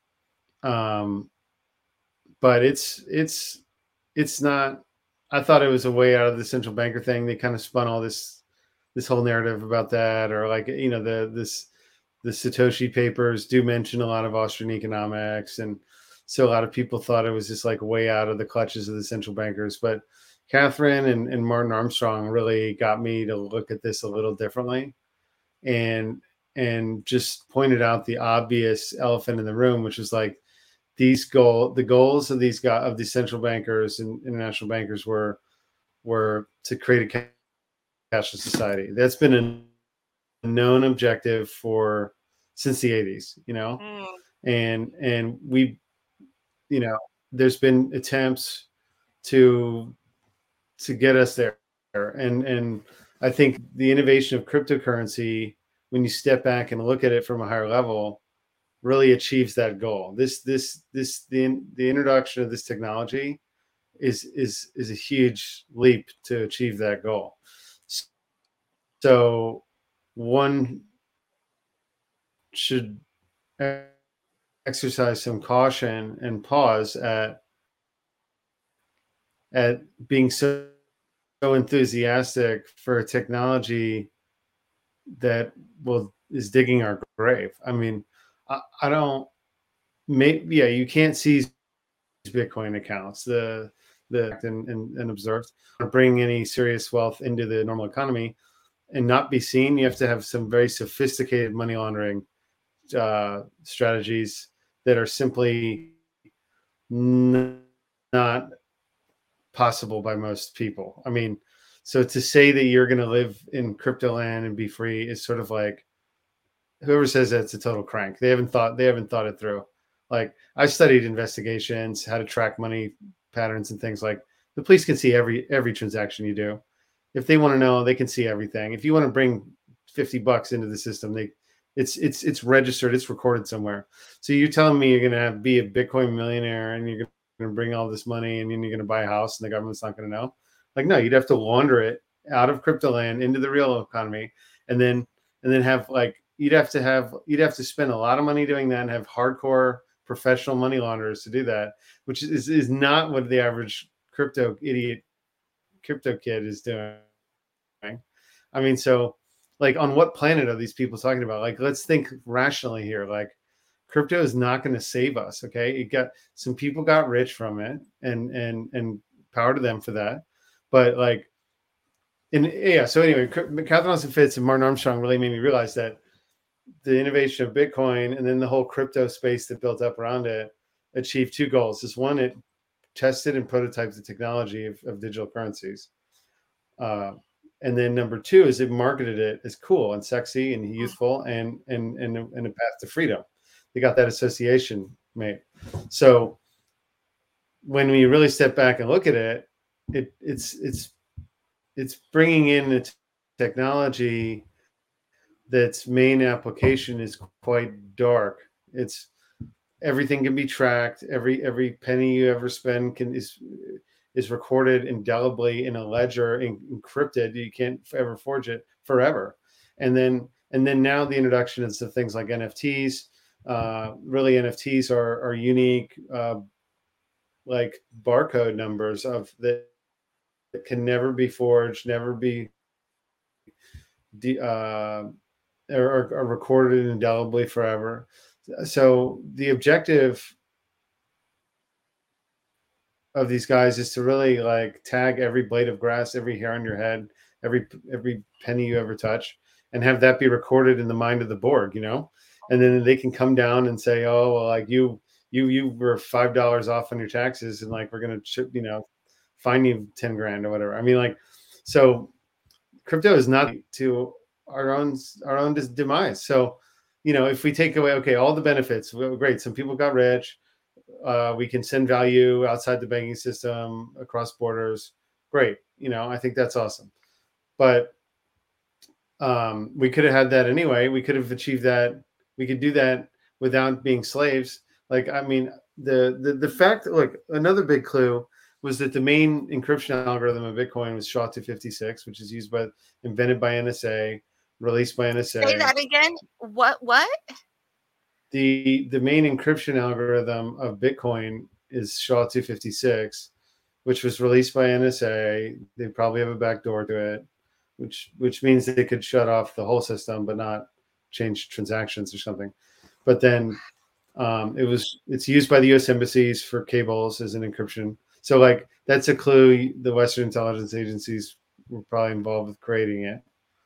but it's not, I thought it was a way out of the central banker thing. They kind of spun all this whole narrative about that, or like, the Satoshi papers do mention a lot of Austrian economics. And so a lot of people thought it was just like way out of the clutches of the central bankers. But Catherine and Martin Armstrong really got me to look at this a little differently, and just pointed out the obvious elephant in the room, which is like the goals of these central bankers and international bankers were to create a cashless society. That's been a known objective since the 80s, and we, there's been attempts to get us there. And I think the innovation of cryptocurrency, when you step back and look at it from a higher level, really achieves that goal. The introduction of this technology is a huge leap to achieve that goal. So one should exercise some caution and pause at being so enthusiastic for a technology that is digging our grave. I mean, I don't. You can't seize Bitcoin accounts. And observed, or bring any serious wealth into the normal economy and not be seen. You have to have some very sophisticated money laundering strategies that are simply not possible by most people. I mean, so to say that you're going to live in crypto land and be free is sort of like, whoever says that's a total crank. They haven't thought it through. Like, I studied investigations, how to track money patterns and things. Like, the police can see every transaction you do. If they want to know, they can see everything. If you want to bring $50 into the system, it's registered, it's recorded somewhere. So you're telling me you're going to be a Bitcoin millionaire and you're going to bring all this money and then you're going to buy a house and the government's not going to know? Like, no, you'd have to launder it out of crypto land into the real economy, and then have like, you'd have to spend a lot of money doing that and have hardcore professional money launderers to do that, which is not what the average crypto kid is doing. I mean, so like on what planet are these people talking about? Like, let's think rationally here. Like, crypto is not going to save us. Okay. It got some people got rich from it, and power to them for that. But like, so anyway, Catherine Austin Fitts and Martin Armstrong really made me realize that the innovation of Bitcoin and then the whole crypto space that built up around it achieved two goals. This one, it tested and prototyped the technology of digital currencies. And then number two is it marketed it as cool and sexy and youthful and a path to freedom. They got that association made. So when we really step back and look at it, it's bringing in a technology that's main application is quite dark. It's everything can be tracked. Every penny you ever spend is recorded indelibly in a ledger, encrypted. You can't ever forge it forever. And then now the introduction is to things like NFTs. Really, NFTs are unique, like barcode numbers of that can never be forged, never be are recorded indelibly forever. So the objective of these guys is to really like tag every blade of grass, every hair on your head, every penny you ever touch, and have that be recorded in the mind of the Borg, you know. And then they can come down and say, oh, well, like you were $5 off on your taxes, and like we're gonna fine you 10 grand or whatever. I mean, like, so crypto is not to our own demise. So, if we take away, okay, all the benefits, well, great. Some people got rich. We can send value outside the banking system, across borders. Great. I think that's awesome. But we could have had that anyway. We could have achieved that. We could do that without being slaves. Like, I mean, the fact, look, another big clue was that the main encryption algorithm of Bitcoin was SHA-256, which is invented by NSA, released by NSA. Say that again. What? The main encryption algorithm of Bitcoin is SHA-256, which was released by NSA. They probably have a backdoor to it, which means they could shut off the whole system, but not change transactions or something. But then it's used by the U.S. embassies for cables as an encryption. So like that's a clue. The Western intelligence agencies were probably involved with creating it.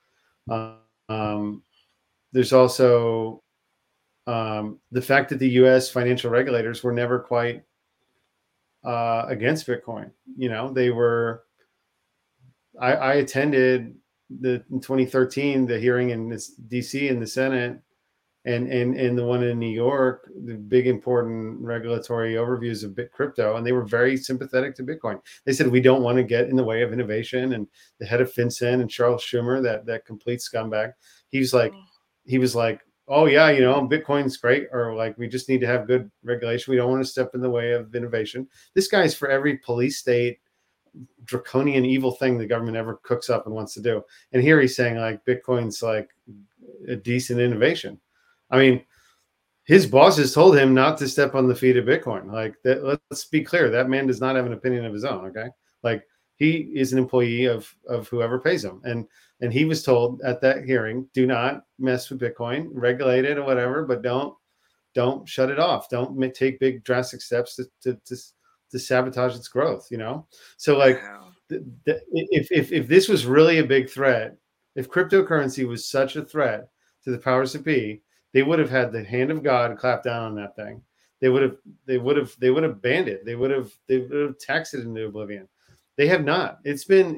There's also the fact that the U.S. financial regulators were never quite against Bitcoin. They were. I attended in 2013 the hearing in D.C. in the Senate, and the one in New York, the big important regulatory overviews of crypto, and they were very sympathetic to Bitcoin. They said we don't want to get in the way of innovation. And the head of FinCEN and Charles Schumer, that complete scumbag, he was like, oh yeah, Bitcoin's great, or like we just need to have good regulation. We don't want to step in the way of innovation. This guy's for every police state draconian evil thing the government ever cooks up and wants to do. And here he's saying like Bitcoin's like a decent innovation. I mean, his bosses told him not to step on the feet of Bitcoin. Like that, let's be clear. That man does not have an opinion of his own. Okay. Like he is an employee of whoever pays him. And he was told at that hearing, do not mess with Bitcoin, regulate it or whatever, but don't shut it off. Don't take big drastic steps to sabotage its growth, So like if this was really a big threat, if cryptocurrency was such a threat to the powers that be, they would have had the hand of God clap down on that thing. They would have banned it. They would have taxed it into oblivion. They have not. It's been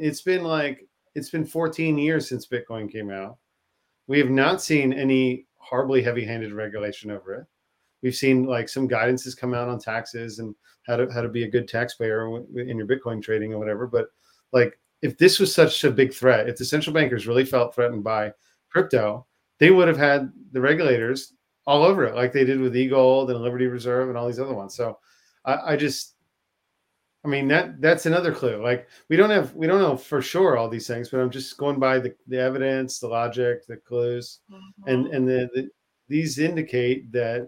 14 years since Bitcoin came out. We have not seen any horribly heavy-handed regulation over it. We've seen like some guidances come out on taxes and how to be a good taxpayer in your Bitcoin trading or whatever. But like, if this was such a big threat, if the central bankers really felt threatened by crypto, they would have had the regulators all over it, like they did with eGold and Liberty Reserve and all these other ones. So I mean, that's another clue. Like we don't know for sure all these things, but I'm just going by the evidence, the logic, the clues, and these indicate that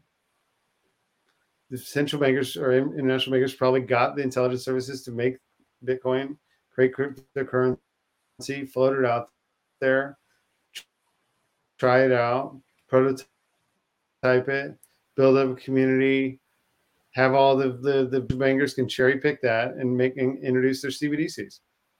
the central bankers or international bankers probably got the intelligence services to make Bitcoin, create cryptocurrency, float it out there, try it out, prototype it, build up a community, have all the bankers can cherry pick that and introduce their CBDCs.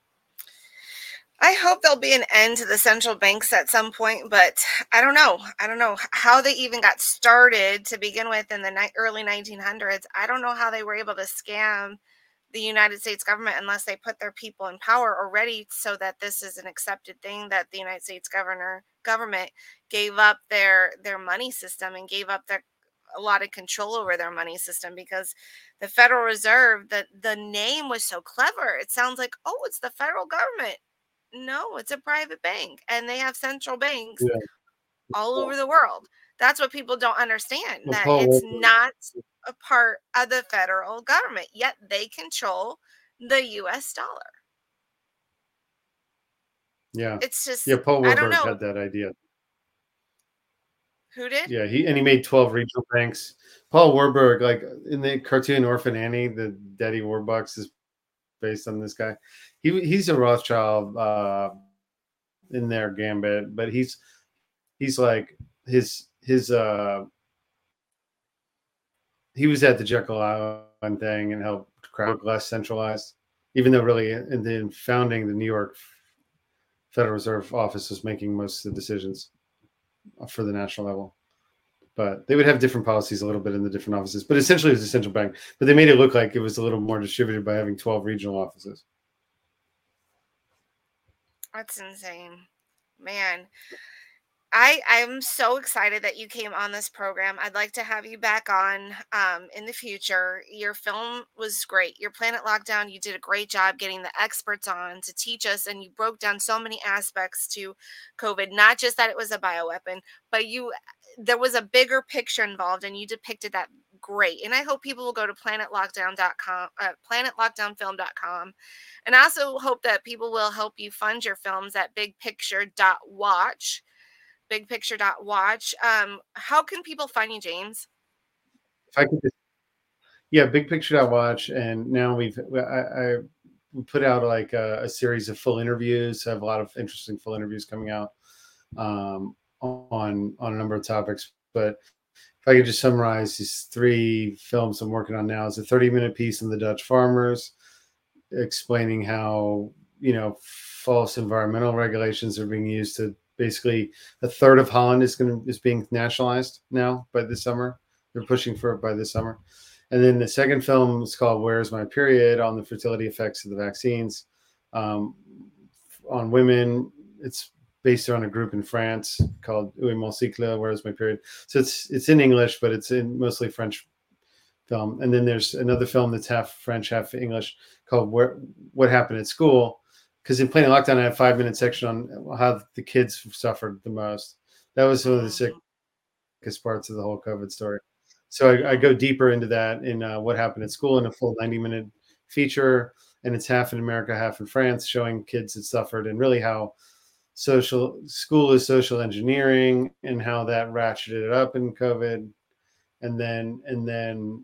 I hope there'll be an end to the central banks at some point, but I don't know. I don't know how they even got started to begin with in the early 1900s. I don't know how they were able to scam the United States government unless they put their people in power already, so that this is an accepted thing, that the United States government gave up their money system and gave up a lot of control over their money system, because the Federal Reserve, the name was so clever. It sounds like, oh, it's the federal government. No, it's a private bank, and they have central banks all over the world. That's what people don't understand, that it's not a part of the federal government, yet they control the U.S. dollar. Yeah. It's just, Paul I don't Warburg know. had that idea. Who did? Yeah, he made 12 regional banks. Paul Warburg, like in the cartoon Orphan Annie, the Daddy Warbucks is based on this guy. He's a Rothschild in their gambit, but he's like his he was at the Jekyll Island thing and helped crowd less centralized, even though really in the founding the New York Federal Reserve office was making most of the decisions for the national level. But they would have different policies a little bit in the different offices. But essentially it was a central bank. But they made it look like it was a little more distributed by having 12 regional offices. That's insane. Man, I'm so excited that you came on this program. I'd like to have you back on in the future. Your film was great. Your Planet Lockdown, you did a great job getting the experts on to teach us, and you broke down so many aspects to COVID, not just that it was a bioweapon, but there was a bigger picture involved, and you depicted that great. And I hope people will go to planetlockdown.com, planetlockdownfilm.com. And I also hope that people will help you fund your films at bigpicture.watch. Bigpicture.watch. How can people find you, James? If I could bigpicture.watch, and now we put out like a series of full interviews. I have a lot of interesting full interviews coming out on a number of topics. But if I could just summarize these 3 films I'm working on now, is a 30-minute piece on the Dutch farmers, explaining how false environmental regulations are being used to basically a third of Holland is being nationalized now by this summer. They're pushing for it by this summer. And then the second film is called Where's My Period, on the fertility effects of the vaccines on women. It's based on a group in France called Où mon cycle, Where's My Period. So it's in English, but it's in mostly French film. And then there's another film that's half French, half English called What Happened at School. Because in Planet Lockdown, I have a 5-minute section on how the kids suffered the most. That was one of the sickest parts of the whole COVID story. So I go deeper into that in What Happened at School in a full 90-minute feature. And it's half in America, half in France, showing kids that suffered and really how school is social engineering and how that ratcheted it up in COVID. And then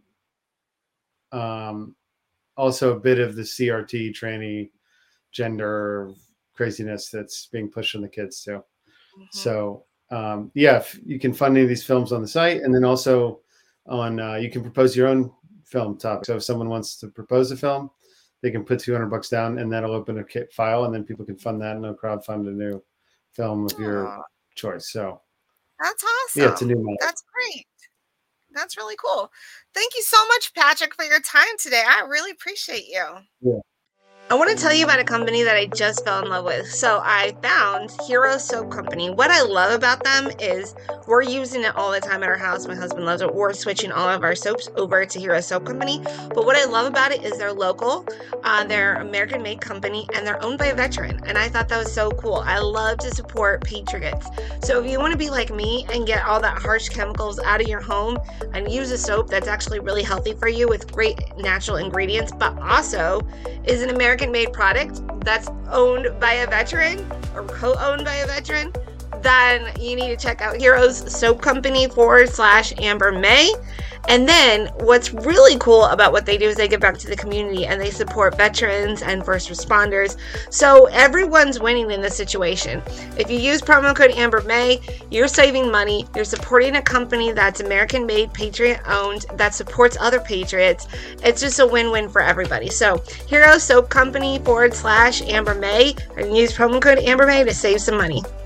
also a bit of the CRT tranny gender craziness that's being pushed on the kids too. Mm-hmm. So you can fund any of these films on the site, and then also on you can propose your own film topic. So if someone wants to propose a film, they can put $200 down, and that'll open a kit file, and then people can fund that and they'll crowdfund a new film of your choice. So that's awesome. Yeah, it's a new model. That's great. That's really cool. Thank you so much, Patrick, for your time today. I really appreciate you. Yeah. I want to tell you about a company that I just fell in love with. So I found Hero Soap Company. What I love about them is we're using it all the time at our house. My husband loves it. We're switching all of our soaps over to Hero Soap Company. But what I love about it is they're local, they're American-made company, and they're owned by a veteran. And I thought that was so cool. I love to support patriots. So if you want to be like me and get all that harsh chemicals out of your home and use a soap that's actually really healthy for you with great natural ingredients, but also is an American-made product that's owned by a veteran or co-owned by a veteran, then you need to check out Heroes Soap Company /Amber May. And then what's really cool about what they do is they give back to the community and they support veterans and first responders. So everyone's winning in this situation. If you use promo code Amber May, you're saving money. You're supporting a company that's American made, Patriot owned, that supports other patriots. It's just a win-win for everybody. So Hero Soap Company /Amber May, and use promo code Amber May to save some money.